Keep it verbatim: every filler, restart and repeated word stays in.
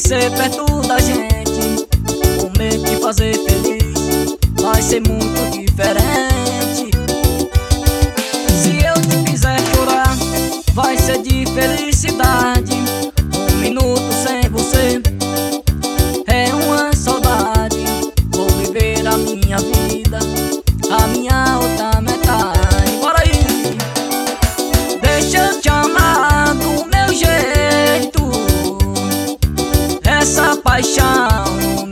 ser perto da gente, momento de fazer feliz, vai ser muito diferente. Se eu te fizer chorar, vai ser de felicidade. Um minuto sem você é uma saudade. Vou viver a minha vida, a minha outra metade. Bora aí! Deixa eu te amar do meu jeito, essa paixão